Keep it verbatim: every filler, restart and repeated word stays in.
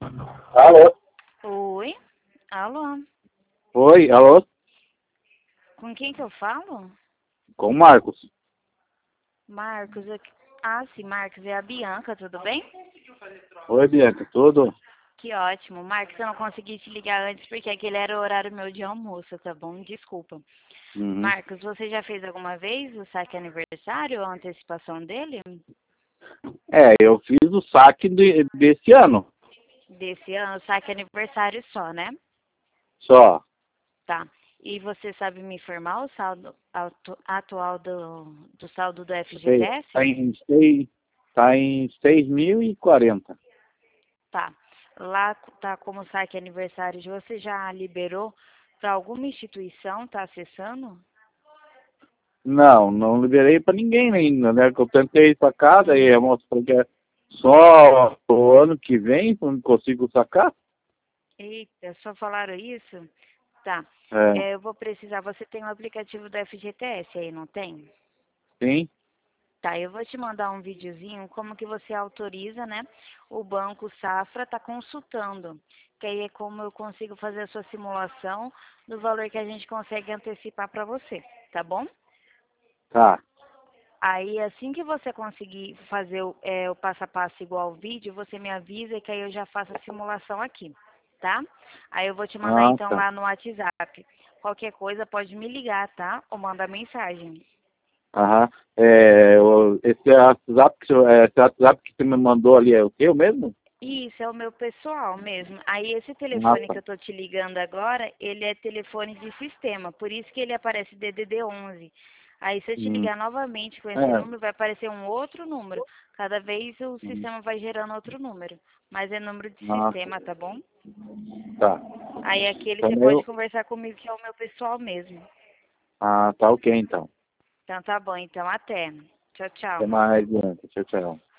Alô? Oi? Alô? Oi, alô? Com quem que eu falo? Com o Marcos. Marcos, aqui. Ah, sim, Marcos, é a Bianca, tudo bem? Oi, Bianca, tudo? Que ótimo. Marcos, eu não consegui te ligar antes porque aquele era o horário meu de almoço, tá bom? Desculpa. Uhum. Marcos, você já fez alguma vez o saque aniversário ou a antecipação dele? É, eu fiz o saque de- desse ano, Desse ano, saque aniversário só, né? só. Tá. E você sabe me informar o saldo atu- atual do, do saldo do Sei, F G T S? Tá em seis, tá em seis mil e quarenta. Tá. Lá tá como saque aniversário. Você já liberou para alguma instituição? Tá acessando? Não, não liberei pra ninguém ainda, né? Que eu tentei sacar, daí a Uhum. moça falou que é só o ano que vem, quando consigo sacar. Eita, só falaram isso? Tá. É, É, eu vou precisar. Você tem o aplicativo do F G T S aí, não tem? sim. Tá, eu vou te mandar um videozinho como que você autoriza, né? O Banco Safra tá consultando. Que aí é como eu consigo fazer a sua simulação do valor que a gente consegue antecipar para você, tá bom? Tá. Aí, assim que você conseguir fazer o, é, o passo a passo igual ao vídeo, você me avisa que aí eu já faço a simulação aqui, tá? Aí eu vou te mandar Ah, então tá. lá no WhatsApp. Qualquer coisa pode me ligar, tá? Ou mandar mensagem. Aham. É, o- esse WhatsApp, que, você- é, esse WhatsApp que você me mandou ali é o seu mesmo? Isso, é o meu pessoal mesmo. Aí esse Ah, telefone tá. que eu tô te ligando agora, ele é telefone de sistema, por isso que ele aparece D D D onze. Aí se eu te Hum. ligar novamente com esse É. número, vai aparecer um outro número. Cada vez o Hum. sistema vai gerando outro número. Mas é número de Ah, sistema, tá bom? tá. Aí aquele Então você pode eu. conversar comigo, que é o meu pessoal mesmo. Ah, tá ok então. Então tá bom, então até. Tchau, Até tchau. mais, Bianca. Tchau, tchau.